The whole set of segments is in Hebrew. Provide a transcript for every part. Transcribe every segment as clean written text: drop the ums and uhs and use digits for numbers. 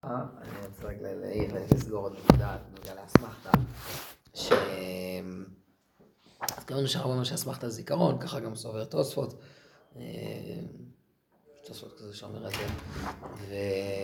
אני רוצה רק לסגור עוד נקודה לאסמכתה, אז כמובן שהרבה שהאסמכתה זיכרון, ככה גם סובר תוספות, תוספות כזה שאומר את זה,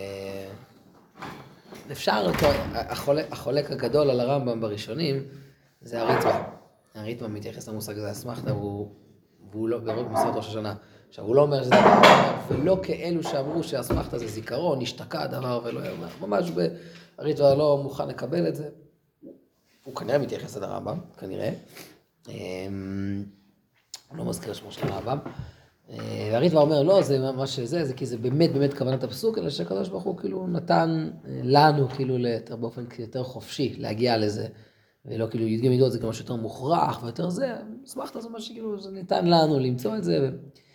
ואפשר, החולק הגדול על הרמב"ם בראשונים, זה הריטב"א. הריטב"א מתייחס למושג הזה אסמכתה, והוא לא, ברוב מסורת ראש השנה. עכשיו, הוא לא אומר שזה דבר, ולא כאלו שאמרו שהאסמכתה זה זיכרון, השתקע הדבר ולא היה, ממש הריטב"א לא מוכן לקבל את זה. הוא כנראה מתייחס עד הרמב"ם, כנראה. הוא לא מזכיר שמו של הרמב"ם. והריטב"א אומר, לא, זה ממש זה כי זה באמת כוונת הפסוק, אלא שהקדוש ברוך הוא כאילו נתן לנו כאילו באופן יותר חופשי להגיע לזה. ולא כאילו ידגים ידעות זה כמו שיותר מוכרח ויותר זה, אסמכתה זה מה שכאילו זה ניתן לנו למצוא את זה.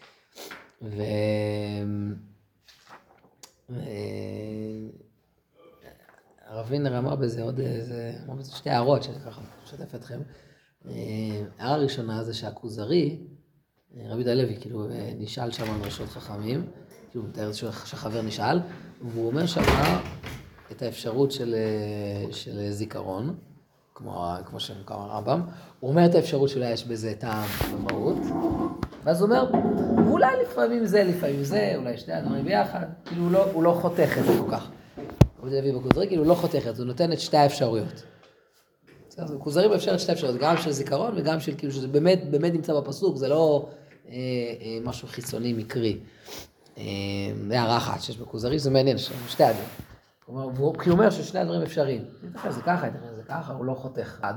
הרב וינר אמר בזה עוד שתי הערות שככה משתף אתכם. הערה הראשונה זה שהכוזרי, רבי יהודה הלוי כאילו נשאל שם על רשות חכמים, כאילו מתאר שחבר נשאל, והוא אומר שמה את האפשרות של זיכרון, כמו שמקרא הרמב"ם, הוא אומר את האפשרות שאולי יש בזה טעם במהות, ואז הוא אומר, אולי לפעמים זה, אולי שני הדברים ביחד, כאילו הוא לא חותך את זה כל כך. רבי יהודה הלוי בכוזרי, כאילו הוא לא חותך את זה, הוא נותן את שתי האפשרויות. כוזרי מאפשר את שתי האפשרויות, גם של זיכרון וגם של כאילו שזה באמת נמצא בפסוק, זה לא משהו חיצוני מקרי. זה הערה אחת שיש בכוזרי, זה מעניין, שתי הדברים. הוא אומר ששני הדברים אפשריים. זה ככה, הוא לא חותך אחד.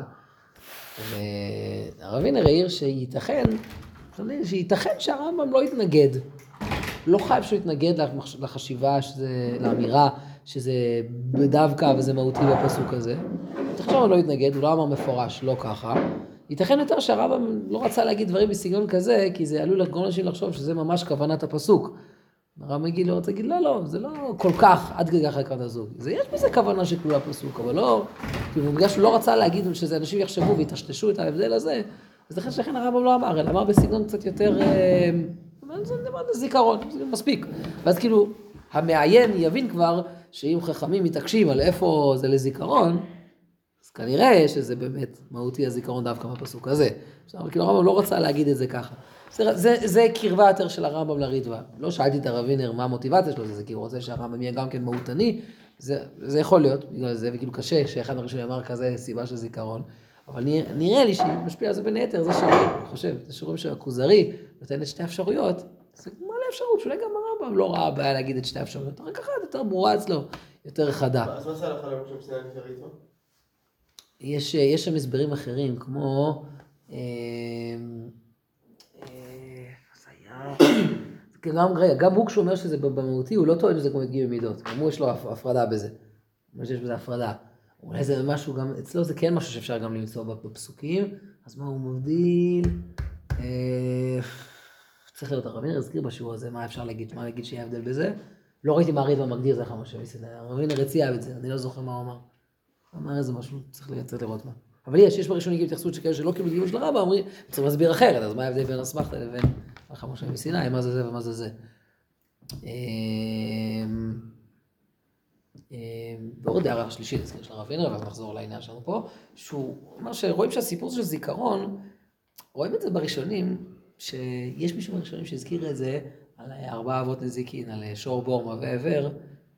והרב וינר העיר שייתכן שהרמב"ם לא יתנגד. לא חייב שהוא יתנגד לחשיבה, לאמירה, שזה בדווקא וזה מהותי בפסוק הזה. ייתכן שהרמב"ם לא יתנגד, הוא לא אמר מפורש, לא ככה. ייתכן יותר שהרמב"ם לא רצה להגיד דברים בסגנון כזה, כי זה עלול לגרום לאנשים לחשוב שזה ממש כוונת הפסוק. הרמב"ם יגיד, לא רוצה להגיד, לא, זה לא כל כך עד כדי כך לקראת הזוג. יש בזה כוונה שכלולה פסוק, אבל לא, כאילו בגלל שהוא לא רצה להגיד שזה אנשים יחשבו ויתשתשו את ההבדל הזה, אז לכן הרמב"ם לא אמר, אלא אמר בסגנון קצת יותר, זה זיכרון, זה מספיק. ואז כאילו, המעיין יבין כבר שאם חכמים מתעקשים על איפה זה לזיכרון, אז כנראה שזה באמת מהותי הזיכרון דווקא מהפסוק הזה. אבל כאילו הרמב"ם לא רצה להגיד את זה ככה. זה קרבה יותר של הרמב"ם לריטב"א. לא שאלתי את הרב וינר מה המוטיבציה שלו, זה כי הוא רוצה שהרמב"ם יהיה גם כן מהותני, זה יכול להיות, בגלל זה, וכאילו קשה שאחד הראשון אמר כזה סיבה של זיכרון, אבל נראה לי שמשפיע על זה בין היתר, זה שרואים שהכוזרי נותן את שתי אפשרויות, זה מעלה אפשרות, שאולי גם הרמב"ם לא ראה בעיה להגיד את שתי אפשרויות, רק אחת יותר ברורה אצלו, יותר חדה. אז מה עשה לך למה שם שניים יותר איתו? יש שם הסברים אחרים, כמו גם הוא כשהוא אומר שזה במהותי, הוא לא טוען שזה כמו הדגים במידות, גם הוא יש לו הפרדה בזה, מה שיש בזה הפרדה. אולי זה משהו גם, אצלו זה כן משהו שאפשר גם למצוא בפסוקים, אז מה הוא מבדיל? צריך להיות הרב וינר, הזכיר בשיעור הזה מה אפשר להגיד, מה להגיד שיהיה הבדל בזה. לא ראיתי מה הריטב"א מגדיר זה לך משהו, הרב וינר הציע את זה, אני לא זוכר מה הוא אמר. אמר איזה משהו, צריך לראות מה. אבל יש בראשונים התייחסות שכאלה שלא כאילו גיבוש לרבא, אומרים, צריך להסביר אחרת, אז מה ההבדל בין אסמכתה לבין הלכה משה מסיני, מה זה זה ומה זה זה. ועוד הערה שלישית, נזכיר של הרב וינר, ואז נחזור לעניין שלנו פה, שהוא אומר שרואים שהסיפור של זיכרון, רואים את זה בראשונים, שיש מישהו בראשונים שהזכיר את זה, על 4 אבות נזיקין, על שור בור מווה עבר,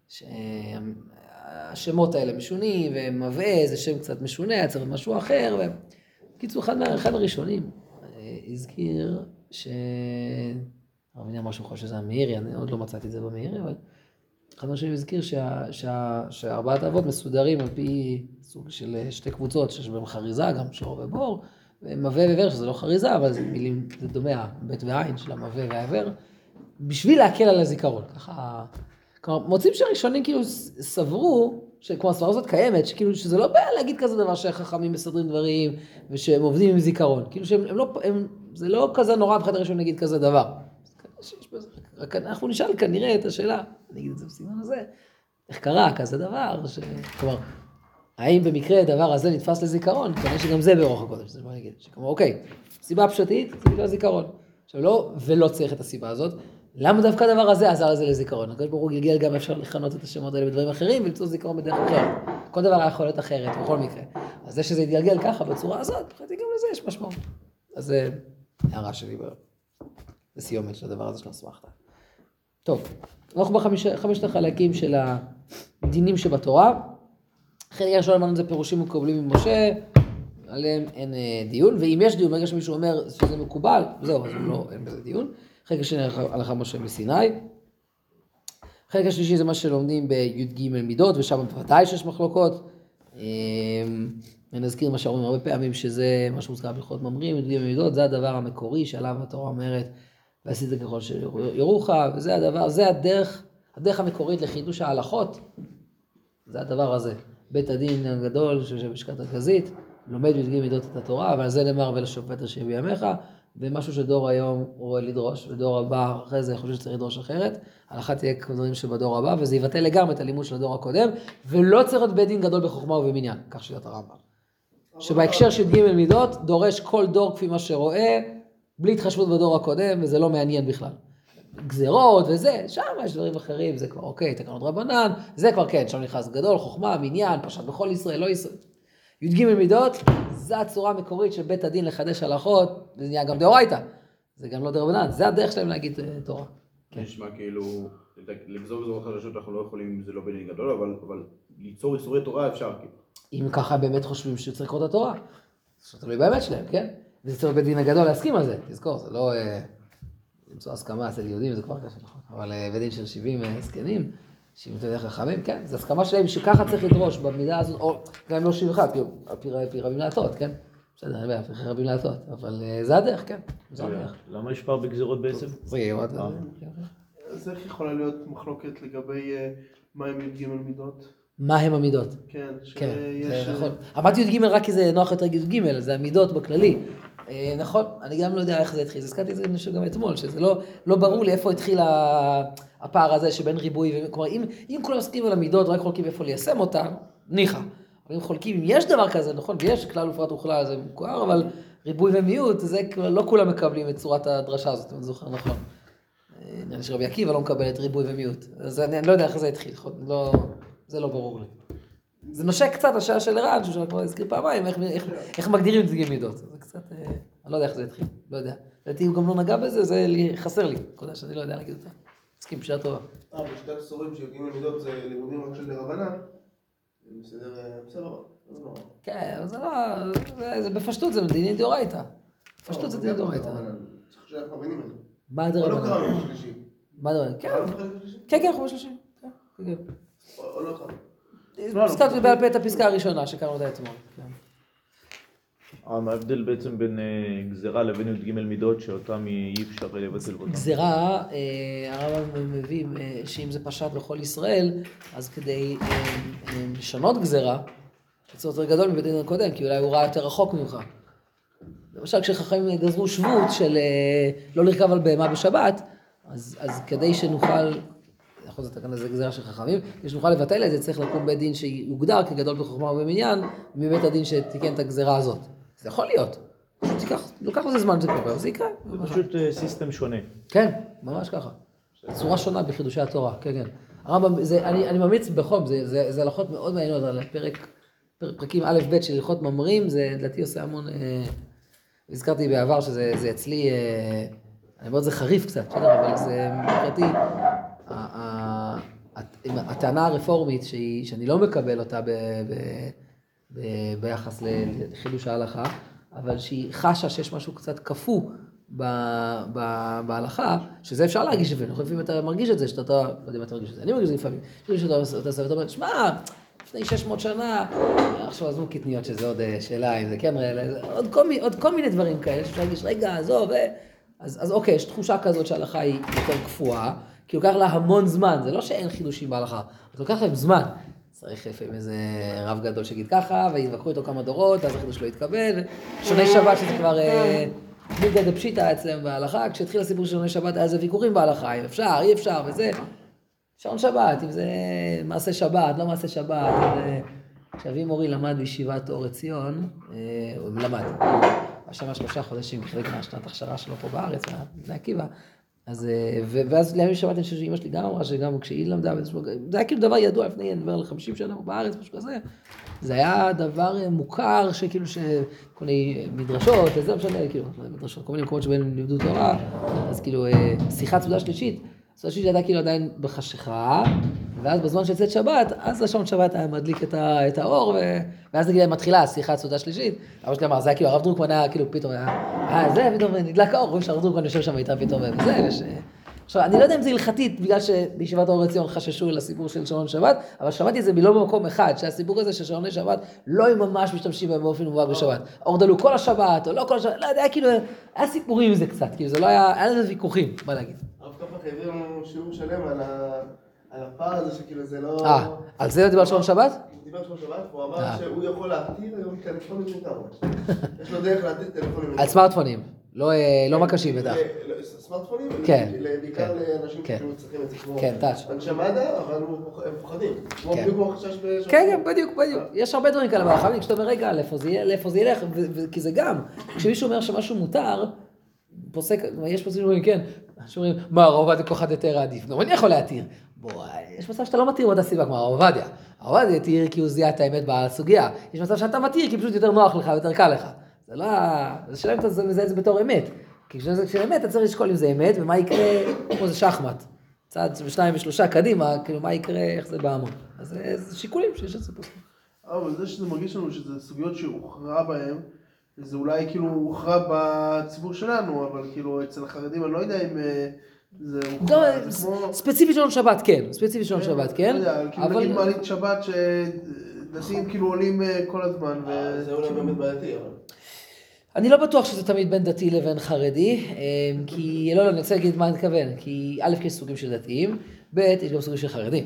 השמות האלה משונים, ומווה זה שם קצת משונה, צריך משהו אחר, וקיצור, אחד הראשונים הזכיר הרב וינר משהו חושב שזה המאירי, אני עוד לא מצאתי את זה במאירי, אבל אחד הראשונים הזכיר ש4 אבות מסודרים על פי סוג של שתי קבוצות, שיש בהם חריזה, גם שור ובור, ומווה ועבר, שזה לא חריזה, אבל זה מילים, זה דומה, בית ועין של המווה והעבר, בשביל להקל על הזיכרון, ככה. כלומר, מוצאים שהראשונים כאילו סברו, שכמו הסברה הזאת קיימת, שכאילו שזה לא בעיה להגיד כזה דבר שהחכמים מסדרים דברים, ושהם עובדים עם זיכרון. כאילו זה לא כזה נורא בחד הראשון להגיד כזה דבר. רק אנחנו נשאל כנראה את השאלה, אני אגיד את זה בסימן הזה, איך קרה כזה דבר, כלומר, האם במקרה הדבר הזה נתפס לזיכרון, כנראה שגם זה ברוח הקודש, זה מה אני אגיד, שכלומר, אוקיי, סיבה פשוטית, זה בגלל זיכרון. עכשיו לא, ולא צריך את הסיבה הזאת, למה דווקא הדבר הזה עזר לזה לזיכרון? הקדוש ברוך הוא גלגל גם אפשר לכנות את השמות האלה בדברים אחרים ולמצוא זיכרון בדרך אחרת. כל דבר היה יכול להיות אחרת, בכל מקרה. אז זה שזה יתגלגל ככה בצורה הזאת, מבחינתי גם לזה יש משמעות. אז זה הערה שלי בסיומת של הדבר הזה של אסמכתה. טוב, אנחנו בחמשת החלקים של הדינים שבתורה. חלק הראשון אמרנו זה פירושים מקובלים ממשה, עליהם אין דיון, ואם יש דיון, ברגע שמישהו אומר שזה מקובל, זהו, אז אין בזה דיון. חלק השני הלכה משה מסיני. חלק השלישי זה מה שלומדים בי"ג מידות, ושם בוודאי שיש מחלוקות. נזכיר מה שאומרים הרבה פעמים, שזה מה שמוזכר בהלכות ממרים, י"ג מידות, זה הדבר המקורי שעליו התורה אומרת, ועשית ככל שיורוך, וזה הדבר, זה הדרך המקורית לחידוש ההלכות, זה הדבר הזה. בית הדין הגדול, שיושב בשקת רכזית, לומד י"ג מידות את התורה, אבל זה נאמר ולשופט אשר בימיך, ומשהו שדור היום רואה לדרוש, ודור הבא אחרי זה חושב שצריך לדרוש אחרת, ההלכה תהיה כדברים שבדור הבא, וזה יבטל לגמרי את הלימוד של הדור הקודם, ולא צריך להיות בית דין גדול בחוכמה ובמניין, כך שיטת הרמב"ם. שבהקשר של י"ג מידות, דורש כל דור כפי מה שרואה, בלי התחשבות בדור הקודם, וזה לא מעניין בכלל. גזירות וזה, שם יש דברים אחרים, זה כבר אוקיי, תקנות רבנן, זה כבר כן, שם נכנס גדול, חוכמה, מניין, פשט בכל ישראל, לא ישראל. י"ג מידות, זה הצורה המקורית של בית הדין לחדש הלכות, זה נהיה גם דאורייתא, זה גם לא דרבנן, זה הדרך שלהם להגיד תורה. נשמע כאילו, לגזור גזרות חדשות אנחנו לא יכולים אם זה לא בית דין גדול, אבל ליצור איסורי תורה אפשר כאילו. אם ככה באמת חושבים שצריך לקרוא את התורה, זה תלוי באמת שלהם, כן? וזה צריך בית דין הגדול להסכים על זה, תזכור, זה לא למצוא הסכמה אצל יהודים, זה כבר קשה, נכון? אבל בית דין של 70 זקנים, 70 תלמידי חכמים, כן? זו הסכמה שלהם שככה צריך לדרוש במידה הזאת, או גם לא 71, על פי רבים להטות, כן? בסדר, אני יודע, על פי רבים להטות, אבל זה הדרך, כן? זה הדרך. למה יש פער בגזירות בעצם? אז איך יכולה להיות מחלוקת לגבי מה הם י"ג מידות? מה הם המידות? כן, כן, שיש... זה נכון. אמרתי י"ג רק כי זה נוח יותר י"ג, זה המידות בכללי. נכון, אני גם לא יודע איך זה התחיל, הזכרתי את זה גם אתמול, שזה לא ברור לי איפה התחיל הפער הזה שבין ריבוי, כלומר, אם כולם עוסקים על המידות, רק חולקים איפה ליישם אותם, ניחא. אבל אם חולקים, אם יש דבר כזה, נכון, ויש כלל ופרט וכלל, זה מוכר, אבל ריבוי ומיעוט, זה לא כולם מקבלים את צורת הדרשה הזאת, אני זוכר נכון. נראה שרבי עקיבא לא מקבל את ריבוי ומיעוט, אז אני לא יודע איך זה התחיל, זה לא ברור לי. זה נושק קצת השאלה של ערן, שהוא כבר הזכיר פעמיים, איך מגדירים את י"ג מידות. זה קצת, אני לא יודע איך זה התחיל, לא יודע. לדעתי הוא גם לא נגע בזה, זה חסר לי, נקודה שאני לא יודע להגיד אותה. מסכים, פשיעה טובה. בשתי הסורים שי"ג מידות זה לימודים רק של דרבנן, בסדר, כן, זה בפשטות, זה דיני דאורייתא. בפשטות זה דיני דאורייתא. צריך שאנחנו מבינים את זה. מה או לא הדרבנן? קראנו בשלישי. מה הדרבנן? כן, קראנו בחלק השלישי? כן, חומש שלישי. או לא קראנו. הזכרתי בעל פה את הפסקה הראשונה שקראנו אותה אתמול. ההבדל בעצם בין גזירה לבין י"ג מידות שאותם אי אפשר לבטל אותם. גזירה, הרמב"ם מביא שאם זה פשט בכל ישראל, אז כדי לשנות גזירה, זה יותר גדול מבית הדין הקודם, כי אולי הוא ראה יותר רחוק ממך. למשל, כשחכמים גזרו שבות של לא לרכב על בהמה בשבת, אז כדי שנוכל, יכול להיות כאן איזה גזירה של חכמים, כדי שנוכל לבטל את זה, צריך לקום בית דין שיוגדר כגדול בחוכמה ובמניין, מבית הדין שתיקן את הגזירה הזאת. זה יכול להיות. לוקח לזה זמן, זה קורה, זה יקרה. זה פשוט סיסטם שונה. כן, ממש ככה. צורה שונה בחידושי התורה, כן, כן. הרמב"ם, אני ממליץ בחום, זה הלכות מאוד מעניינות על פרקים א' ב' של הלכות ממרים, זה לדעתי עושה המון, הזכרתי בעבר שזה אצלי, אני אומר זה חריף קצת, אבל זה מבחינתי, הטענה הרפורמית שאני לא מקבל אותה ביחס לחידוש ההלכה, אבל שהיא חשה שיש משהו קצת קפוא בהלכה, שזה אפשר להרגיש לפעמים, לפעמים אתה מרגיש את זה, שאתה, לא יודע אם אתה מרגיש את זה, אני מרגיש את זה לפעמים, אתה אומר, שמע, לפני 600 שנה, עכשיו עזבו קטניות שזה עוד שאלה, אם זה כן, עוד כל מיני דברים כאלה, שאתה מרגיש, רגע, עזוב, אז אוקיי, יש תחושה כזאת שההלכה היא יותר קפואה, כי לוקח לה המון זמן, זה לא שאין חידושים בהלכה, זה לוקח להם זמן. צריך לפעמים איזה רב גדול שיגיד ככה, ויתווכחו איתו כמה דורות, אז החידוש לא יתקבל. שוני שבת שזה כבר מידא דפשיטא אצלם בהלכה, כשהתחיל הסיפור של שוני שבת היה איזה ויכוחים בהלכה, אם אפשר, אי אפשר, וזה. שעון שבת, אם זה מעשה שבת, לא מעשה שבת. כשאבי מורי למד בישיבת אור עציון, הוא למד. השנה 3 חודשים, כחלק מהשנת הכשרה שלו פה בארץ, בבני עקיבא, אז, ואז לימים שמעתי שאמא שלי גם אמרה שגם כשהיא למדה, זה היה כאילו דבר ידוע לפני, אני מדבר על 50 שנה בארץ, משהו כזה. זה היה דבר מוכר שכאילו כל מיני מדרשות, זה לא משנה, כאילו, מדרשות, כל מיני מקומות שבהם לימדו תורה, אז כאילו, שיחת סעודה שלישית, סעודה שלישית הייתה כאילו עדיין בחשיכה, ואז בזמן שיצאת שבת, אז לשעון שבת היה מדליק את האור, ואז נגיד מתחילה שיחת סעודה שלישית. אבא שלי אמר, זה היה כאילו, הרב דרוקמן היה כאילו פתאום, זה פתאום נדלק האור, רואים שהרב דרוקמן יושב שם איתה פתאום, וזה, עכשיו, אני לא יודע אם זה הלכתית, בגלל שבישיבת אור עציון חששו לסיפור של שעון שבת, אבל שמעתי את זה מלא במקום אחד, שהסיפור הזה של שעוני שבת לא הם ממש משתמשים בהם באופן מובהק בשבת. אור דלו כל השבת, או לא כל השבת, לא יודע, כאילו, היה סיפורים עם זה קצת, כאילו, זה לא היה לזה ויכוחים, מה להגיד. הרב קפח העביר לנו שיעור שלם על הפער הזה שכאילו זה לא... על זה דיבר שעון שבת? הוא דיבר שעון שבת, והוא אמר שהוא יכול להתיר היום טלפונים מותר. יש לו דרך להתיר טלפונים מותר. על סמארטפונים, לא מקשים בטח. סמארטפונים? כן. בעיקר לאנשים שכאילו צריכים את זה כמו... כן, טאץ'. אנשי מד"א, אבל הם פוחדים. בדיוק כמו החשש בשעון. כן, בדיוק. יש הרבה דברים כאלה בחיים, כשאתה אומר, רגע, לאיפה זה ילך, כי זה גם, כשמישהו אומר שמשהו מותר, פוסק, יש פוסקים שאומרים, כן, שאומרים, מה, הרב עובדיה כל אחד יותר עדיף, גם אני יכול להתיר. בוא, יש מצב שאתה לא מתיר באותה סיבה כמו הרב עובדיה. הרב עובדיה יתיר כי הוא זיהה את האמת בסוגיה. יש מצב שאתה מתיר כי פשוט יותר נוח לך, יותר קל לך. זה לא, זה שאלה אם אתה מזהה את זה בתור אמת. כי כשזה אמת, אתה צריך לשקול אם זה אמת, ומה יקרה, כמו זה שחמט. צעד 2 ו3 קדימה, כאילו מה יקרה, איך זה בהמון. אז זה שיקולים שיש את זה פה. אבל זה שזה מרגיש לנו שזה סוגיות שהוכרע בהן, זה אולי כאילו הוכרע בציבור שלנו, אבל כאילו אצל החרדים אני לא יודע אם זה הוכרע, זה כמו... ספציפית שעון שבת כן, ספציפית שעון שבת כן. לא יודע, כאילו נגיד מעלית שבת שדתיים כאילו עולים כל הזמן. זה אולי באמת בעייתי, אבל... אני לא בטוח שזה תמיד בין דתי לבין חרדי, כי לא, אני רוצה להגיד מה אני מתכוון, כי א', יש סוגים של דתיים, ב', יש גם סוגים של חרדים.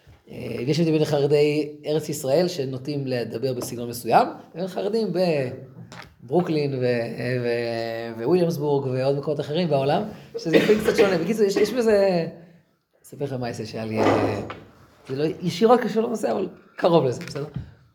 יש הבדל בין חרדי ארץ ישראל שנוטים לדבר בסגנון מסוים, ובין חרדים בברוקלין וויליאמסבורג ועוד מקומות אחרים בעולם, שזה לפעמים קצת שונה. בקיצור, יש בזה, אספר לכם מה יעשה שהיה לי, זה לא ישירות קשור לנושא, אבל קרוב לזה, בסדר?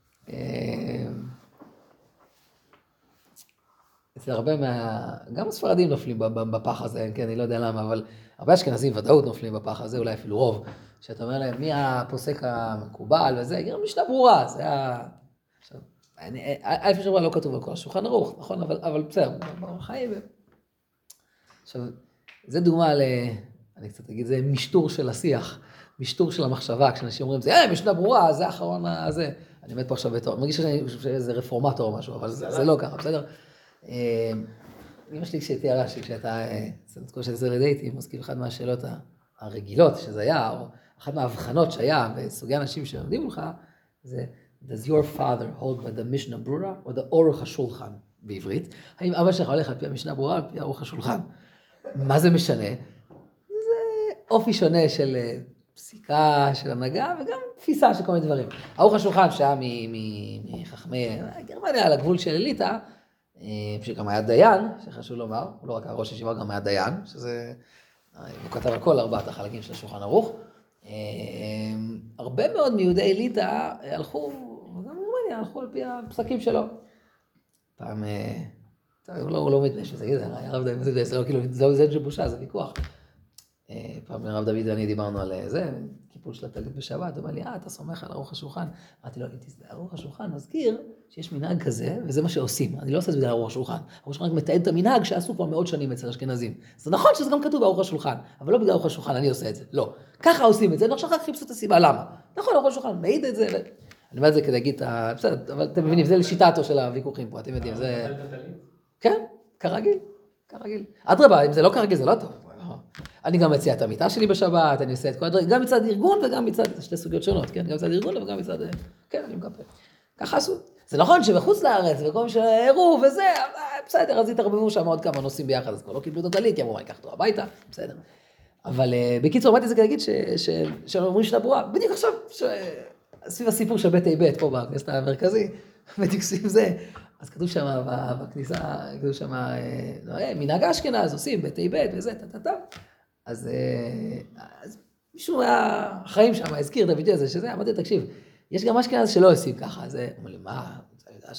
אצל הרבה גם הספרדים נופלים בפח הזה, כן, אני לא יודע למה, אבל הרבה אשכנזים ודאות נופלים בפח הזה, אולי אפילו רוב, שאתה אומר להם, מי הפוסק המקובל וזה, גם משנה ברורה, זה היה... עכשיו, אלף משנה ברורה לא כתוב על כל השולחן ערוך, נכון, אבל בסדר, בחיים. עכשיו, זה דוגמה אני קצת אגיד, זה משטור של השיח, משטור של המחשבה, כשאנשים אומרים, זה משנה ברורה, זה האחרון הזה, אני מת פה עכשיו בתור, אני מרגיש שזה רפורמטור או משהו, אבל זה לא ככה, בסדר? אמא שלי כשתיארה שכשאתה יוצא לדייטים, אז כאילו אחת מהשאלות הרגילות שזה היה, או אחת מההבחנות שהיה בסוגי אנשים שעומדים לך, זה Does your father hold by the Mishnah Brura or the אורך השולחן בעברית? האם אבא שלך הולך על פי המשנה ברורה, על פי אורך השולחן? מה זה משנה? זה אופי שונה של פסיקה, של הנהגה, וגם תפיסה של כל מיני דברים. אורך השולחן שהיה מחכמי גרמניה על הגבול של אליטה, שגם היה דיין, שחשוב לומר, הוא לא רק הראש ישיבה, גם היה דיין, שזה, הוא כתב על כל 4 החלקים של השולחן ערוך. הרבה מאוד מיהודי אליטה הלכו, וגם גרמניה, הלכו על פי הפסקים שלו. פעם, הוא לא מתנש, זה הרב דוד, זה לא כאילו, זה בושה, זה ויכוח. פעם הרב דוד ואני דיברנו על זה, קיפול של הטלית בשבת, הוא אמר לי, אתה סומך על ארוך השולחן. אמרתי לו, ארוך השולחן, מזכיר שיש מנהג כזה, וזה מה שעושים. אני לא עושה את זה בגלל ארוך השולחן. ארוך השולחן מתעד את המנהג שעשו כבר מאות שנים אצל אשכנזים. זה נכון שזה גם כתוב בארוך השולחן, אבל לא בגלל ארוך השולחן, אני עושה את זה. לא. ככה עושים את זה, עכשיו רק חיפשו את הסיבה, למה? נכון, ארוך השולחן, מעיד את זה. אני אומר את זה כדי להגיד, בסדר, אבל אתם מבינים, זה לשיטתו של הוויכוחים פה, אתם יודעים, זה... כן, כרגיל, כרגיל. אדרבה, אם זה לא כרגיל, זה לא טוב. אני גם מציע את המיטה שלי בשבת, אני עושה את כל הדברים, גם מצד ארגון וגם מצד, שתי סוגיות שונות, כן? גם מצד ארגון וגם מצד, כן, אני מקפל. ככה עשו. זה נכון שבחוץ לארץ, וכל מי שהראו וזה, בסדר, אז התערבבו שם עוד כמה נושאים ביחד, אז כבר לא קיבלו את הטלית, כי אמרו, מה, ניקח אותו הביתה, בסדר. אבל בקיצור, אמרתי את זה כדי להגיד שאומרים שנה ברורה, בדיוק עכשיו, סביב הסיפור של בית בית פה בכנסת המרכזי, בדיוק סביב זה, אז כתוב שם בכניסה, כתוב שם, מנהג אשכנז, עושים בית בית וזה, אז מישהו מהחיים שם הזכיר את הוידאו הזה, שזה, אמרתי, תקשיב, יש גם אשכנז שלא עושים ככה, אז אמרו לי, מה, אתה יודע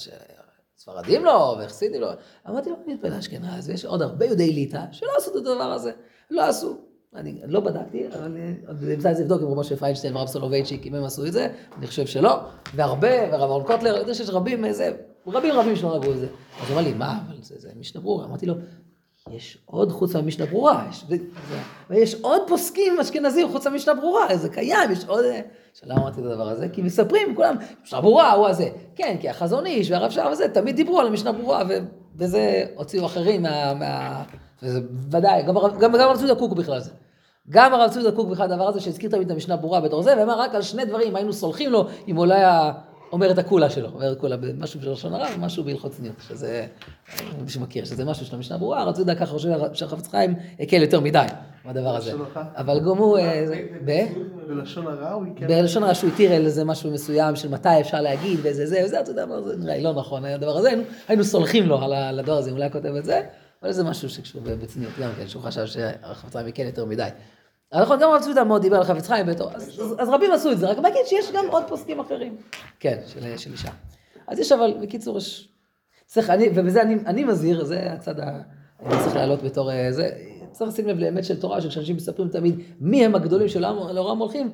שספרדים לא, והחסידים לא, אמרתי לו, אני מתפלל אשכנז, ויש עוד הרבה יהודי ליטא שלא עשו את הדבר הזה, לא עשו. אני לא בדקתי, אבל אני אמצא את זה לבדוק עם רב משה פיינשטיין והרב סולובייצ'יק, אם הם עשו את זה, אני חושב שלא, והרבה, ורב אהרון קוטלר, אני יודע שיש רבים שלא נגעו את זה. אז הוא אמר לי, מה, אבל זה משנה ברורה. אמרתי לו, יש עוד חוץ מהמשנה ברורה, ויש עוד פוסקים אשכנזים חוץ מהמשנה ברורה, זה קיים, יש עוד... שלא אמרתי את הדבר הזה, כי מספרים כולם, משנה ברורה הוא הזה. כן, כי החזון איש והרב שער וזה, תמיד דיברו על המשנה ברורה, וזה הוציאו אחרים וזה ודאי, גם הרב צבי יהודה קוק בכלל זה. גם הרב צבי יהודה קוק בכלל הדבר הזה שהזכיר תמיד את המשנה ברורה בתור זה, ואמר רק על שני דברים, היינו סולחים לו, אם הוא לא היה אומר את הכולה שלו, אומר את כולה במשהו של לשון הרע, ומשהו בהלכות צניעות, שזה, מי שמכיר, שזה משהו של המשנה ברורה, הרב צבי יהודה ככה חושב שהחפץ חיים הקל יותר מדי, מהדבר הזה. אבל גם הוא, בלשון הרע הוא יקל. בלשון הרע שהוא התיר איזה משהו מסוים של מתי אפשר להגיד, וזה, אתה יודע, זה נראה לי לא נכון, הדבר הזה, היינו סולחים לו על הדבר הזה, אם אולי כותב את זה, אבל זה משהו שקשור בצניעות גם כן, שהוא חשב שהחפץ חיים יקל יותר מדי. נכון, גם הרב צבי יהודה מאוד דיבר על חפץ חיים, אז רבים עשו את זה, רק להגיד שיש גם עוד פוסקים אחרים. כן, של אישה. אז יש אבל, בקיצור, ובזה אני מזהיר, זה הצד, אני צריך לעלות בתור זה, צריך לשים לב לאמת של תורה, שכשאנשים מספרים תמיד מי הם הגדולים של העולם הולכים,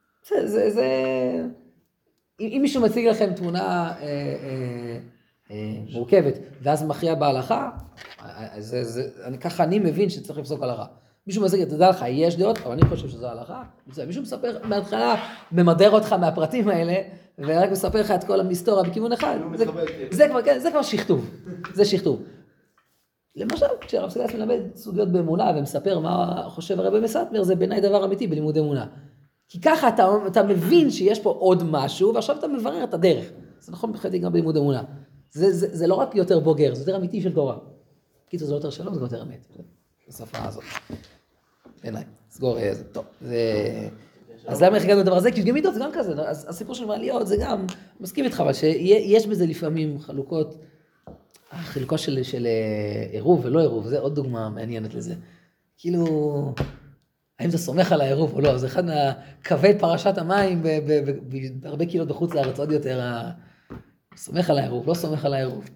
אם מישהו מציג לכם תמונה מורכבת, ואז מכריע בהלכה, ככה אני מבין שצריך לפסוק הלכה. מישהו מזכיר, תדע לך, יש דעות, אבל אני חושב שזו הלכה. מישהו מספר מההתחלה, ממדר אותך מהפרטים האלה, ורק מספר לך את כל המסתורה בכיוון אחד. זה כבר שכתוב. זה שכתוב. למשל, כשהרב סגלס מלמד סוגיות באמונה, ומספר מה חושב הרב מסתמר, זה בעיניי דבר אמיתי בלימוד אמונה. כי ככה אתה מבין שיש פה עוד משהו, ועכשיו אתה מברר את הדרך. זה נכון בחלטי גם בלימוד אמונה. זה לא רק יותר בוגר, זה יותר אמיתי של תורה. קיצור, זה לא יותר שלום, זה יותר אמת. בשפה הזאת. בעיניי, סגור איזה, טוב. אז למה הגענו לדבר הזה? כי גם מידות זה גם כזה, הסיפור של מעליות זה גם, מסכים איתך, אבל שיש בזה לפעמים חלוקות של עירוב ולא עירוב, זה עוד דוגמה מעניינת לזה. כאילו, האם אתה סומך על העירוב או לא? זה אחד מהקווי פרשת המים בהרבה קהילות בחוץ לארץ, עוד יותר, סומך על העירוב, לא סומך על העירוב.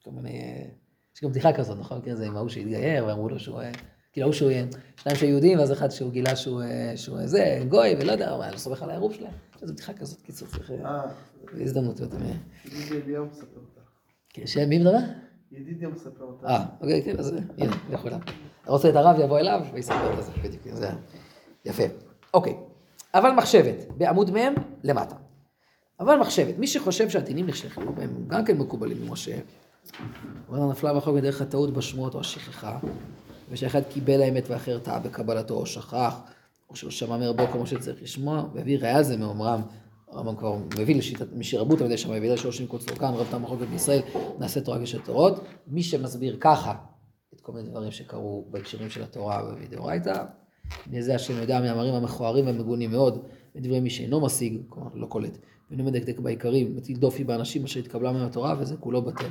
יש גם בדיחה כזאת, נכון? כי זה עם ההוא שהתגייר, ואמרו לו שהוא, כאילו שהוא, שניים שיהודים, ואז אחד שהוא גילה שהוא זה, גוי, ולא יודע, מה, לא סומך על העירוב שלהם. זו בדיחה כזאת, קיצור, צריך להזדמנות. ידידיה אליהו מספר אותה. מי מדבר? ידידיה מספר אותה. אוקיי, כן, אז הנה, לכו אליו. רוצה את הרב, יבוא אליו, ויספר את זה, בדיוק, זה יפה. אוקיי, אבל מחשבת, בעמוד מהם, למטה. אבל מחשבת, מי שחושב שהדינים נחשכו, והם גם כן מקובלים ממשה, אבל נפלה בחוק בדרך הטעות בשמועות או השכחה, ושאחד קיבל האמת ואחר טעה בקבלתו או שכח, או שלא שמע מרבו כמו שצריך לשמוע, והביא ראיה זה מאומרם, הרמב"ם כבר מביא לשיטת משרבות, אבל שם מביא לשורשים קוצרו כאן, רב תם מחלוקת בישראל, נעשה תורה כשתורות. מי שמסביר ככה את כל מיני דברים שקרו בהקשרים של התורה ובדאורייתא, מזה השם יודע מהמאמרים המכוערים והמגונים מאוד, מדברי מי שאינו משיג, כלומר לא קולט, ואינו מדקדק בעיקרים, מטיל דופי באנשים אשר התקבלה מהם התורה, וזה כולו בטל.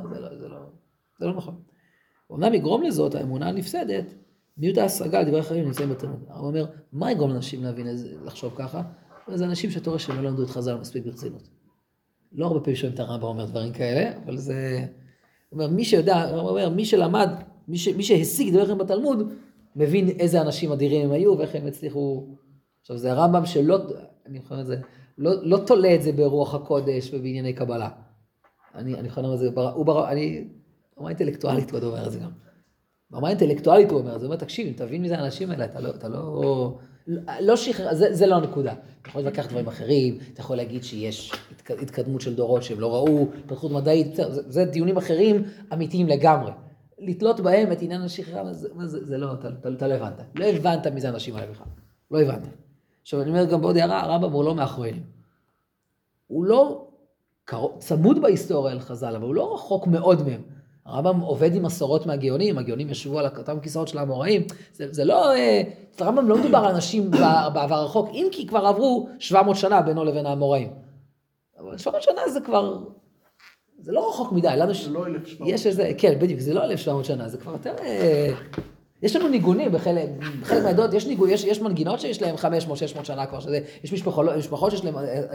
זה לא נכון. אומנם יגרום לזאת, האמונה הנפסדת, מיעוט ההשגה על דברי אחרים נמצאים בתלמוד. הוא אומר, מה יגרום לאנשים לחשוב ככה? זה אנשים שהתורה שלהם לא למדו את חז"ל מספיק ברצינות. לא הרבה פעמים שומעים את הרמב"ם אומר דברים כאלה, אבל זה... הוא אומר, מי שיודע, הוא אומר, מי שלמד, מי שהשיג דברי אחרים בתלמוד, מבין איזה אנשים אדירים הם היו, ואיך הם הצליחו... עכשיו, זה הרמב"ם שלא, אני יכול לומר את זה, לא תולה את זה ברוח הקודש ובענייני קבלה. אני יכול לומר את זה, ברמה אינטלקטואלית הוא אומר את זה גם. ברמה אינטלקטואלית הוא אומר, זה אומר, תקשיב, אם תבין מזה האנשים האלה, אתה לא שחרר, זה לא הנקודה. אתה יכול להתווכח דברים אחרים, אתה יכול להגיד שיש התקדמות של דורות שהם לא ראו, התפתחות מדעית, זה דיונים אחרים אמיתיים לגמרי. לתלות בהם את עניין השחררה, זה לא, אתה לא הבנת. לא הבנת מזה האנשים האלה בכלל. לא הבנת. עכשיו, אני אומר גם בעוד הערה, הרמב"ם הוא לא מאחוריהם. הוא לא צמוד בהיסטוריה אל חז"ל, אבל הוא לא רחוק מאוד מהם. הרמב"ם עובד עם מסורות מהגאונים, הגאונים ישבו על אותם כיסאות של האמוראים, זה לא, הרמב"ם לא מדובר על אנשים בעבר רחוק, אם כי כבר עברו 700 שנה בינו לבין האמוראים. אבל 700 שנה זה כבר, זה לא רחוק מדי, לנו זה לא 1,700. יש איזה, כן, בדיוק, זה לא 1,700 שנה, זה כבר יותר, יש לנו ניגונים בחלק מהעדות, יש מנגינות שיש להם 500-600 שנה כבר, שזה, יש משפחות שיש להם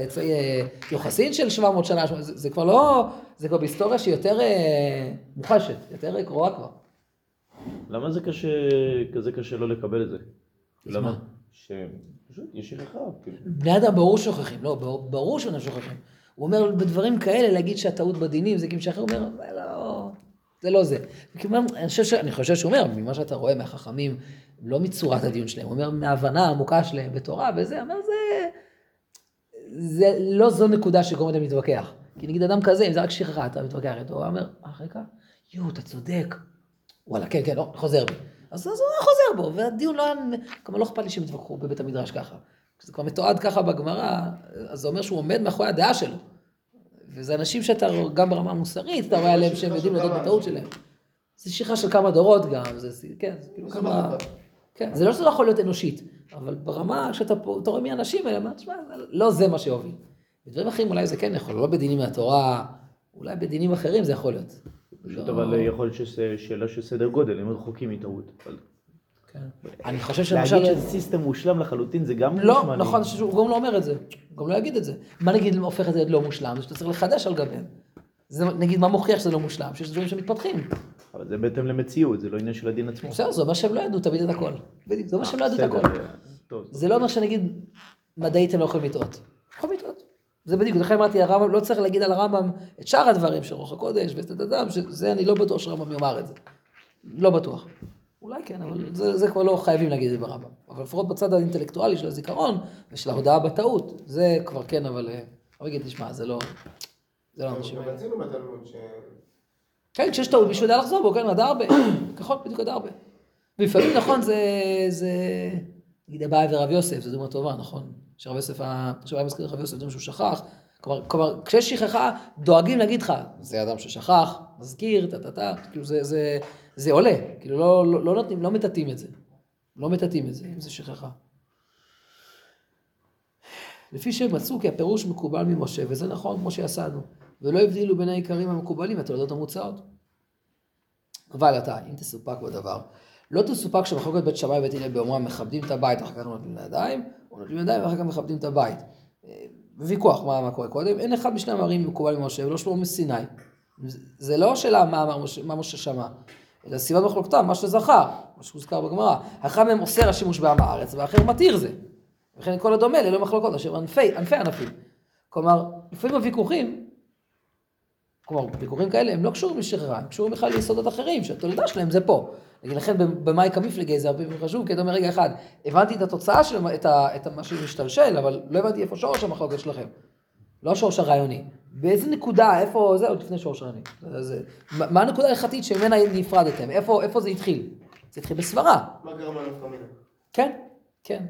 יוחסין של 700 שנה, זה כבר לא, זה כבר בהיסטוריה שהיא יותר מוחשת, יותר קרואה כבר. למה זה כזה קשה לא לקבל את זה? למה? שפשוט יש שכחה. בני אדם ברור שוכחים, לא, ברור שאינם שוכחים. הוא אומר בדברים כאלה להגיד שהטעות בדינים זה כמשך, הוא אומר, לא, זה לא זה. אני חושב שהוא אומר, ממה שאתה רואה מהחכמים, לא מצורת הדיון שלהם, הוא אומר מההבנה העמוקה שלהם בתורה וזה, אומר זה לא זו נקודה שגורמת להם להתווכח. כי נגיד אדם כזה, אם זה רק שכחה, אתה מתווכח איתו, הוא אומר, רגע, אתה צודק. וואלה, כן, לא, חוזר בי. אז הוא חוזר בו, והדיון לא היה, כמה לא אכפת לי שהם יתווכחו בבית המדרש ככה. כשזה כבר מתועד ככה בגמרא, אז זה אומר שהוא עומד מאחורי הדעה שלו. וזה אנשים שאתה, גם ברמה המוסרית, אתה רואה עליהם שהם יודעים לדעת בטעות שלהם. זה שכחה של כמה דורות גם, כן, זה כאילו כמה... כן, זה לא שזה לא יכול להיות אנושית, אבל ברמה שאתה רואה מי האנשים האלה, תשמע, לא זה מה שהוביל. בדברים אחרים אולי זה כן יכול, לא בדינים מהתורה, אולי בדינים אחרים זה יכול להיות. פשוט אבל יכול להיות שזה שאלה של סדר גודל, הם רחוקים מטעות. אני חושב שלמשל... להגיד שזה סיסטם מושלם לחלוטין זה גם לא, נכון, הוא גם לא אומר את זה, הוא גם לא יגיד את זה. מה נגיד הופך את זה לא מושלם? זה שאתה צריך לחדש על גביהם. נגיד מה מוכיח שזה לא מושלם? שיש דברים שמתפתחים. אבל זה בהתאם למציאות, זה לא עניין של הדין עצמו. בסדר, זה אומר שהם לא ידעו תמיד את הכל. זה אומר שהם לא ידעו את הכל. זה לא אומר שנגיד מדעית הם לא יכולים לטעות. יכולים לטעות. זה בדיוק, לכן אמרתי, הרמב"ם לא צריך להגיד על הרמב"ם את שאר הדברים של רוח הקודש ואת אדם, שזה אני לא בטוח שהרמב"ם יאמר את זה. לא בטוח. אולי כן, אבל זה כבר לא חייבים להגיד את זה ברמב"ם. אבל לפחות בצד האינטלקטואלי של הזיכרון ושל ההודעה בטעות, זה כבר כן, אבל תשמע, זה לא אנשים. גם רצינו בתלמוד ש... כן, כשיש טעות, מישהו יודע לחזור בו, כן, עד הרבה. ככל, בדיוק עד הרבה. ולפעמים, נכון, זה... נגיד אביי ורב יוסף, זו דוגמה טובה, נכון? שרב יוסף, כשאביי מזכיר רב יוסף, זה משהו שכח. כלומר, כשיש שכחה, דואגים להגיד לך, זה אדם ששכח, מזכיר, כאילו זה עולה. כאילו לא נותנים, לא מטאטים את זה. לא מטאטים את זה, אם זה שכחה. לפי שמצאו כי הפירוש מקובל ממשה, וזה נכון כמו שיסדנו. ולא הבדילו בין העיקרים המקובלים התולדות המוצעות. אבל אתה, אם תסופק בדבר, לא תסופק שמחלוקת בית שמאי ובית הלל באומרם מכבדים את הבית, אחר כך נותנים לידיים, או נותנים לידיים ואחר כך מכבדים את הבית. בוויכוח, מה קורה קודם? אין אחד משני המאמרים מקובל ממשה ולא שלמה מסיני. זה לא שאלה מה משה שמע, אלא סיבת מחלוקתם, מה שזכר, מה שהוזכר בגמרא. אחד מהם אוסר השימוש בעם הארץ, והאחר מתיר זה. וכן כל הדומה ללא מחלוקות, אשר ענפי ענפים. כלומר, לפעמים הוויכוחים, ויכוחים כאלה הם לא קשורים לשכחה, הם קשורים בכלל ליסודות אחרים, שהתולדה שלהם זה פה. לכן במאי כמפלגי זה הרבה חשוב, כי אתה אומר רגע אחד, הבנתי את התוצאה של את מה שמשתלשל, אבל לא הבנתי איפה שורש המחלוקת שלכם. לא שורש הרעיוני. באיזה נקודה, איפה זה עוד לפני שורש הרעיוני? מה הנקודה ההלכתית שממנה נפרדתם? איפה זה התחיל? זה התחיל בסברה. מה גרם לנו פמינה? כן.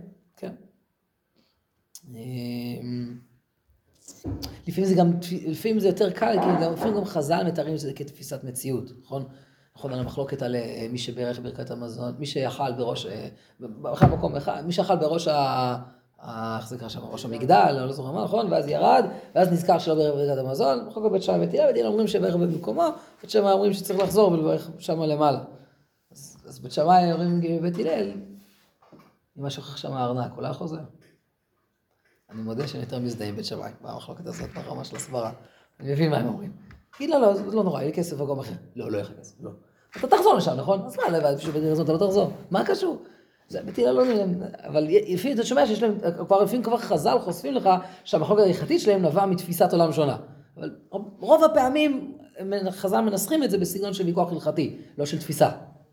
לפעמים זה יותר קל, כי לפעמים גם חז"ל מתארים את זה כתפיסת מציאות, נכון? נכון, על המחלוקת על מי שברך ברכת המזון, מי שיאכל בראש, באחד מקום אחד, מי שאכל בראש איך זה קרה שם, ראש המגדל, לא זוכר מה, נכון? ואז ירד, ואז נזכר שלא ברך ברכת המזון, מחלוקת בית שמאי ובית הלל, בית הלל אומרים שברך במקומו, בית שמאי אומרים שצריך לחזור ולברך שם למעלה. אז בית שמאי אומרים בית הלל, אם שוכח שם הארנק, אולי חוזר. אני מודה שאני יותר מזדהה עם בית שמאי, במחלוקת הזאת, ברמה של הסברה. אני מבין מה הם אומרים. תגיד, לא, זה לא נורא, יהיה לי כסף במקום אחר. לא יהיה לך כסף, לא. אתה תחזור לשם, נכון? אז מה, לבד, בשביל בית הלל אתה לא תחזור. מה קשור? זה בית הלל לא נראה, אבל לפעמים אתה שומע שיש להם, לפעמים כבר חז"ל חושפים לך שהמחלוקת ההלכתית שלהם נבעה מתפיסת עולם שונה. אבל רוב הפעמים חז"ל מנסחים את זה בסגנון של ויכוח הלכתי, לא של תפיסה.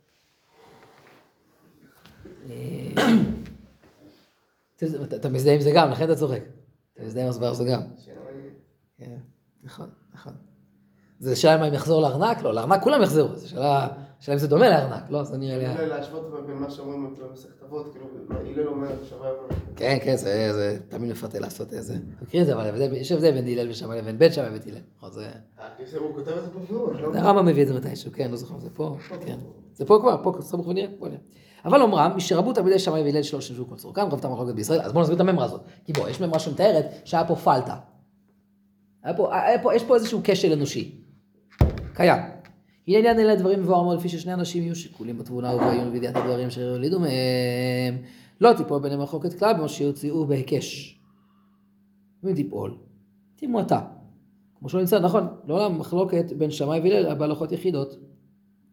אתה מזדהה עם זה גם, לכן אתה צוחק. אתה מזדהה עם הסבר זה גם. נכון. זה שאלה אם הם יחזור לארנק? לא, לארנק כולם יחזרו. זו שאלה אם זה דומה לארנק, לא? זה נראה לי... אולי להשוות בין מה שאומרים במסכת אבות, כאילו, הלל אומר, שמאי אומר... כן, זה תמיד מפתה לעשות איזה... מכיר את זה, אבל יש הבדל בין הלל ושמאי לבין בית שמאי ובית הלל. הוא כותב את זה פה מאוד, לא? הרמב"ם מביא את זה מתישהו, כן, לא זוכר, זה פה, כן. זה פה כבר, פה סמוך ונראה, בוא נראה. אבל אומרם, משרבו תלמידי שמאי והלל שלא שימשו כל צורכם, רבתם המחלוקת בישראל, אז בואו נסביר את הממרה הזאת. כי בוא, יש ממרה שמתארת שהיה פה פלטה. יש פה איזשהו כשל אנושי. קיים. הנה עניין אלה דברים מבואר מאוד לפי ששני אנשים יהיו שיקולים בתבונה ובעיון ובידיעת הדברים אשר יולידו מהם. לא תיפול ביניהם מחלוקת כלל במה שיוציאו בהיקש. מי תיפול? תימועטה. כמו שלא נמצא, נכון, לעולם מחלוקת בין שמאי והלל בהלכות יחידות.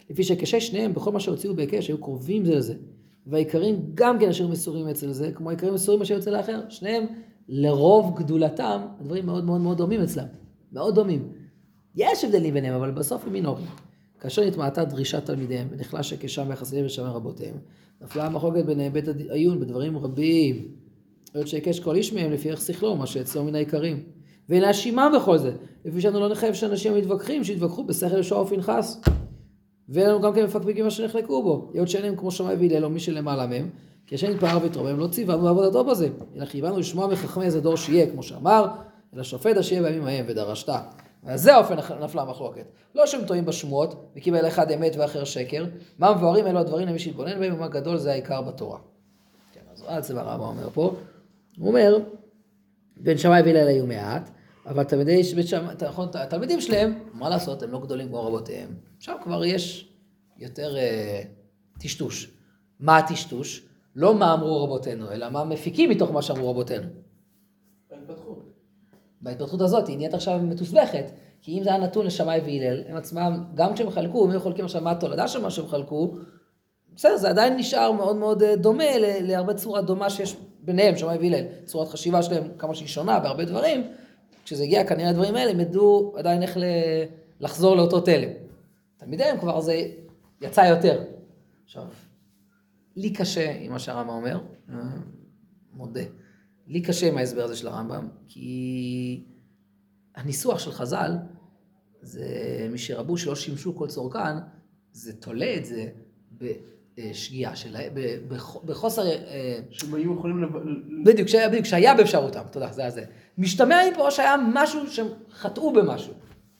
לפי שהיקשי שניהם, בכל מה שהוציאו בהיקש, היו קרובים זה לזה. והעיקרים גם כן אשר מסורים אצל זה, כמו העיקרים מסורים אשר אצל האחר, שניהם לרוב גדולתם, הדברים מאוד מאוד מאוד דומים אצלם. מאוד דומים. יש הבדלים ביניהם, אבל בסוף הם מינוריים. כאשר נתמעטה דרישת תלמידיהם, ונחלש היקשם ויחסיהם ושם רבותיהם, נפלה המחלוקת ביניהם בית העיון בדברים רבים. עוד שהיקש כל איש מהם לפי איך שכלו, מה שאצלו מן העיקרים. ולהשימם בכל זה, לפי שאנו לא נחייב שאנשים מתווכחים, שיתווכחו בשכל יהושע ופנחס. ואין לנו גם כן מפקפקים מה שנחלקו בו. היות שאין הם כמו שמאי והלל או מי שלמעלה מהם, כי השם נתפאר ויתרומם לא ציוונו בעבודתו בזה. אלא חייבנו לשמוע מחכמי איזה דור שיהיה, כמו שאמר, אלא שופט אשיהיה בימים ההם ודרשת. וזה האופן נפלה המחלוקת. לא שהם טועים בשמועות, וקיבל אחד אמת ואחר שקר. מה מבוארים אלו הדברים למי שיתבונן בהם, ומה גדול זה העיקר בתורה. כן, אז על זה הרב אומר פה. הוא אומר, בין שמאי והלל היו מעט, אבל התלמידים שלהם, מה לעשות, הם לא גדולים כמו רבותיהם. עכשיו כבר יש יותר טשטוש. מה הטשטוש? לא מה אמרו רבותינו, אלא מה מפיקים מתוך מה שאמרו רבותינו. בהתפתחות. בהתפתחות הזאת היא נהיית עכשיו מתוסבכת, כי אם זה היה נתון לשמאי והלל, הם עצמם, גם כשהם חלקו, הם היו חולקים עכשיו מה התולדה של מה שהם חלקו, בסדר, זה עדיין נשאר מאוד מאוד דומה להרבה צורה דומה שיש ביניהם, שמאי והלל. צורת חשיבה שלהם כמה שהיא שונה בהרבה דברים, כשזה הגיע כנראה לדברים האלה, הם ידעו עדיין איך לחזור לאותו תלם. תלמידיהם כבר זה יצא יותר. עכשיו, לי קשה עם מה שהרמב"ם אומר, מודה. לי קשה עם ההסבר הזה של הרמב"ם, כי הניסוח של חז"ל, זה משרבו שלא שימשו כל צורכן, זה תולה את זה בשגיאה, בחוסר... שהם היו יכולים... בדיוק, שהיה באפשרותם, תודה, זה הזה. משתמע מפה שהיה משהו שהם חטאו במשהו.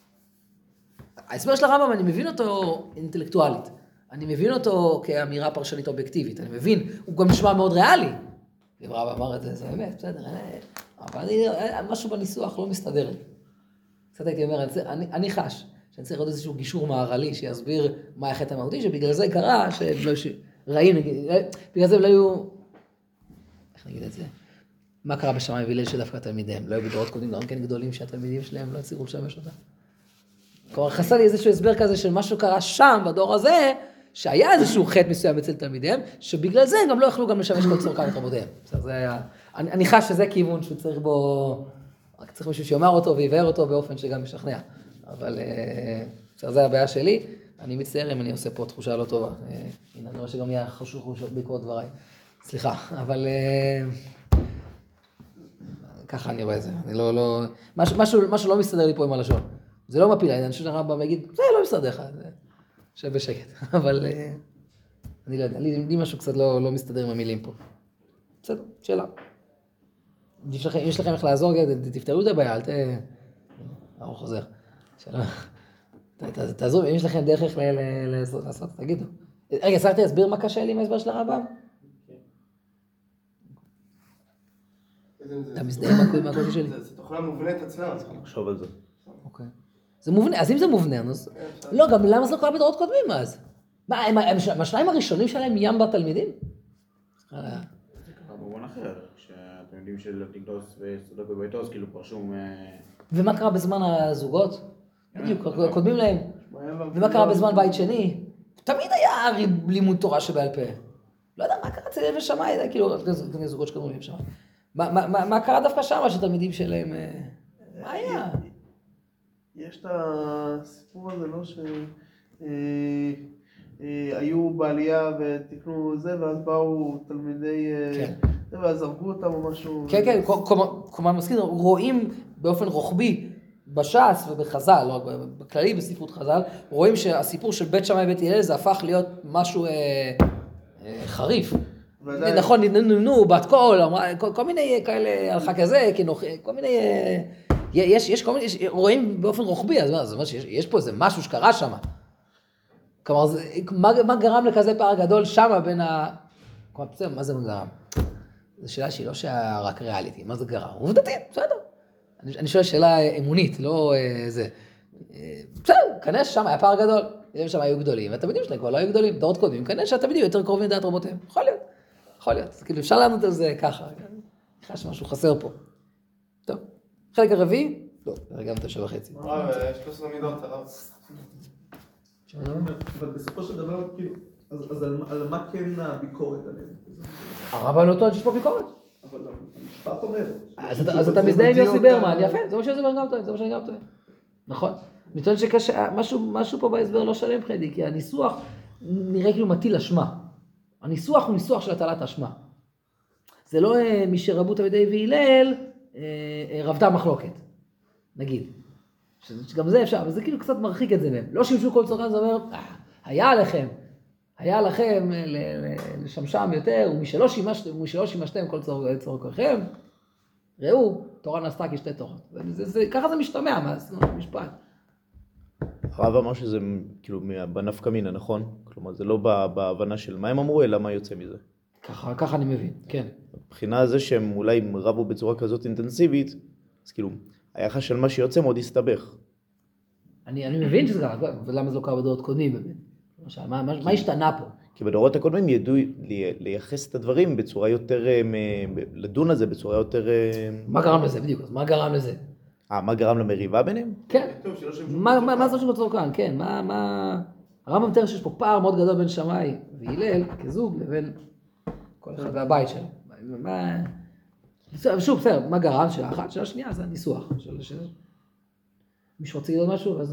ההסבר של הרמב"ם, אני מבין אותו אינטלקטואלית. אני מבין אותו כאמירה פרשנית אובייקטיבית. אני מבין, הוא גם נשמע מאוד ריאלי. הרב אמר את זה, זה באמת, בסדר. אבל משהו בניסוח לא מסתדר לי. קצת הייתי אומר, אני חש שאני צריך עוד איזשהו גישור מערלי שיסביר מה החטא המהותי, שבגלל זה קרה שהם לא ראינו, בגלל זה הם לא היו... איך נגיד את זה? מה קרה בשמאי והלל שדווקא תלמידיהם? לא היו בדורות קודמים, גם כן גדולים שהתלמידים שלהם לא הצליחו לשמש אותם. כלומר, חסר לי איזשהו הסבר כזה של משהו קרה שם, בדור הזה, שהיה איזשהו חטא מסוים אצל תלמידיהם, שבגלל זה הם גם לא יכלו גם לשמש כל צורכם את רבותיהם. זה היה... אני חש שזה כיוון שהוא צריך בו... רק צריך מישהו שיאמר אותו ויבהר אותו באופן שגם משכנע. אבל זה הבעיה שלי. אני מצטער אם אני עושה פה תחושה לא טובה. הנה, אני רואה שגם יהיה חשוב בעקבות דבריי. סליחה, אבל... ככה אני רואה את זה. אני לא... משהו לא מסתדר לי פה עם הלשון. זה לא מפיל, אני חושב שהרמב"ם ויגיד, זה לא מסתדר לך. שב בשקט. אבל אני לא יודע, לי משהו קצת לא מסתדר עם המילים פה. בסדר, שאלה. אם יש לכם איך לעזור, תפתרו את הבעיה, אל ארוך חוזר. שאלה. תעזרו, אם יש לכם דרך איך לעשות, תגידו. רגע, שרתי להסביר מה קשה לי עם ההסבר של הרמב"ם? אתה מזדהה מהקודם שלי? זה תוכנה מובנית אצלם. לחשוב על זה. אוקיי. זה מובנה, אז אם זה מובנה, אז... לא, גם למה זה לא קרה בדורות קודמים אז? מה, הם השניים הראשונים שלהם ים בתלמידים? זה קרה במובן אחר, שהתלמידים של טיקטוס וסודות בביתוס כאילו פרשו ומה קרה בזמן הזוגות? בדיוק, קודמים להם. ומה קרה בזמן בית שני? תמיד היה לימוד תורה שבעל פה. לא יודע מה קרה אצל ושמאי, כאילו, כנראה זוגות שקדמו להם שמאי. מה קרה דווקא שם שהתלמידים שלהם... מה היה? יש את הסיפור הזה, לא? שהיו בעלייה ותקנו זה, ואז באו תלמידי... כן. ואז הרגו אותם או משהו... כן, כן, כלומר, מסכים, רואים באופן רוחבי בש"ס ובחז"ל, לא, בכללי בספרות חז"ל, רואים שהסיפור של בית שמאי ובית הלל זה הפך להיות משהו חריף. נכון, נו, בת קול, כל מיני כאלה הלכה כזה, כל מיני... יש כל מיני, רואים באופן רוחבי, אז זה אומר שיש פה איזה משהו שקרה שם. כלומר, מה גרם לכזה פער גדול שם בין ה... כלומר, מה זה גרם? זו שאלה שהיא לא רק ריאליטי, מה זה גרם? עובדתית, בסדר. אני שואל שאלה אמונית, לא זה. בסדר, כנראה ששם היה פער גדול. אם שם היו גדולים, והתלמידים שלהם כבר לא היו גדולים, דורות קודמים, כנראה שהתלמידים יותר קרובים לדעת רבותיהם. יכול להיות, יכול להיות. אז כאילו אפשר לענות על זה ככה. אני חושב שמשהו חסר פה. טוב. חלק הרביעי? לא, גם 9:30. הרב, 13 מידות, הרב. אבל בסופו של דבר, כאילו, אז על מה כן הביקורת עליהם? הרבנות טוען שיש פה ביקורת. אבל המשפט אומר. אז אתה מזדהה עם יוסי ברמן, יפה, זה מה שיוסי ברמן גם טוען, זה מה שאני גם טוען. נכון. אני טוען שמשהו פה בהסבר לא שלם מבחינתי, כי הניסוח נראה כאילו מטיל אשמה. הניסוח הוא ניסוח של הטלת אשמה. זה לא משרבו תלמידי והלל, רבתה מחלוקת, נגיד. שגם זה אפשר, אבל זה כאילו קצת מרחיק את זה מהם. לא שימשו כל צורכם, זה אומר, היה לכם לשמשם יותר, ומשלא שימשתם כל צורכם, ראו, תורה נעשתה כשתי תורות. ככה זה משתמע מהמשפט. הרב אמר שזה כאילו בנפקא מינה, נכון? כלומר, זה לא בהבנה של מה הם אמרו, אלא מה יוצא מזה. ככה אני מבין, כן. מבחינה הזה שהם אולי רבו בצורה כזאת אינטנסיבית, אז כאילו, היחס של מה שיוצא מאוד הסתבך. אני מבין שזה ככה, ולמה זה לא קרה בדורות קודמים באמת? למשל, מה השתנה פה? כי בדורות הקודמים ידעו לייחס את הדברים בצורה יותר, לדון על זה בצורה יותר... מה גרם לזה בדיוק? אז מה גרם לזה? מה גרם למריבה ביניהם? כן. מה זה שכל צורכן? כן, הרמב"ם מתאר שיש פה פער מאוד גדול בין שמאי והלל כזוג לבין כל אחד והבית שלו. שוב, בסדר, מה גרם? שאלה אחת, שאלה שנייה, זה הניסוח. מישהו רוצה להגיד עוד משהו?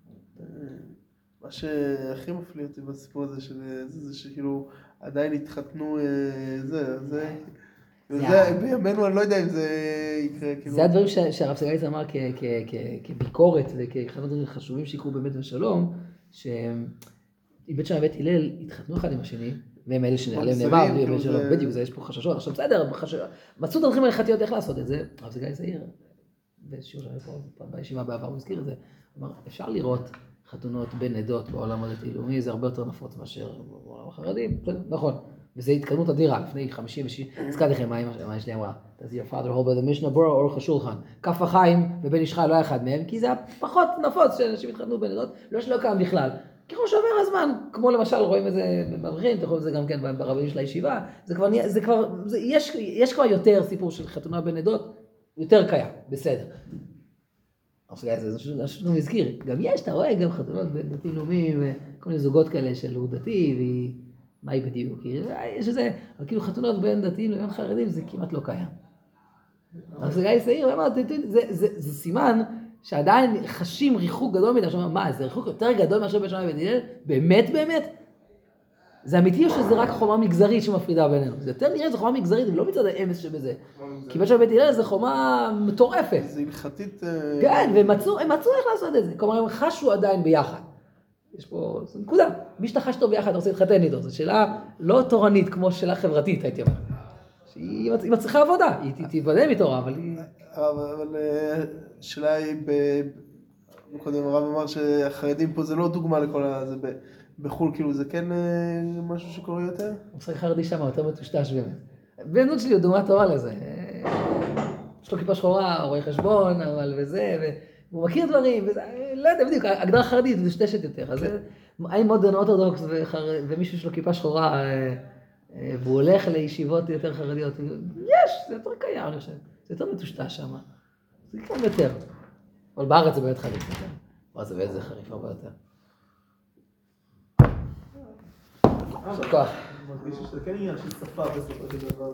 מה שהכי מפליא אותי בסיפור הזה זה שכאילו עדיין התחתנו בימינו אני לא יודע אם זה יקרה. זה הדברים שהרב סגליץ אמר כביקורת וכאחד הדברים חשובים שיקרו באמת בשלום, שבית שמאי ובית הלל התחתנו אחד עם השני, והם אלה שעליהם נאמר, בדיוק, יש פה חששות. עכשיו בסדר, מצאו דרכים הלכתיות איך לעשות את זה, הרב סגליץ העיר, בשיעור שהיה פה בישיבה בעבר, הוא הזכיר את זה, הוא אמר, אפשר לראות חתונות בין עדות בעולם הדתי-לאומי, זה הרבה יותר נפוץ מאשר בעולם החרדים, נכון. וזו התקדמות אדירה, לפני 56, הזכרתי לכם מה שלי אמרה, does your father hold by the Mishnah Berurah או אורך השולחן, כף החיים ובן איש חי לא היה אחד מהם, כי זה פחות נפוץ שאנשים התחתנו בין עדות, לא שלא קם בכלל. ככל שעובר הזמן, כמו למשל רואים את זה במדריכים, אתם רואים את זה גם כן ברבנים של הישיבה, יש כבר יותר סיפור של חתונה בין עדות, יותר קיים, בסדר. זה שהוא מזכיר, גם יש, אתה רואה גם חתונות בין דתיים לאומיים, כל מיני זוגות כאלה של הוא דתי, מה היא בדיוק? יש איזה, אבל כאילו חתונות בין דתיים לבין חרדים זה כמעט לא קיים. אבל זה גיא סעיר, זה סימן שעדיין חשים ריחוק גדול מדי, מה, זה ריחוק יותר גדול מאשר בית שמאי ובית הלל? באמת באמת? זה אמיתי או שזה רק חומה מגזרית שמפרידה בינינו? זה יותר נראה, זה חומה מגזרית, ולא מצד האמס שבזה. כי בית שמאי ובית הלל זה חומה מטורפת. זה הלכתית... כן, והם מצאו איך לעשות את זה. כלומר, הם חשו עדיין ביחד. יש פה, זה נקודה. מי שאתה חש טוב ביחד, אתה רוצה להתחתן איתו. זו שאלה לא תורנית כמו שאלה חברתית, הייתי אומר. היא מצריכה עבודה, היא תתבדם איתו, אבל היא... אבל שאלה היא, קודם הרב אמר שהחרדים פה זה לא דוגמה לכל זה בחול, כאילו זה כן משהו שקורה יותר? המשחק חרדי שם, יותר מטושטש באמת. בנות שלי הוא דוגמה טובה לזה. יש לו כיפה שחורה, רואה חשבון, אבל וזה, והוא מכיר דברים, לא יודע, בדיוק, הגדרה חרדית מטושטשת יותר. אז האם מודרן אורתודוקס ומישהו יש לו כיפה שחורה, והוא הולך לישיבות יותר חרדיות, יש, זה יותר קיים, אני חושב. זה יותר מטושטש שם. זה כבר יותר. אבל בארץ זה באמת חריף יותר. ואז זה באיזה חריף הרבה יותר. כוח. מרגיש שזה כן עניין של שפה בסופו של דבר.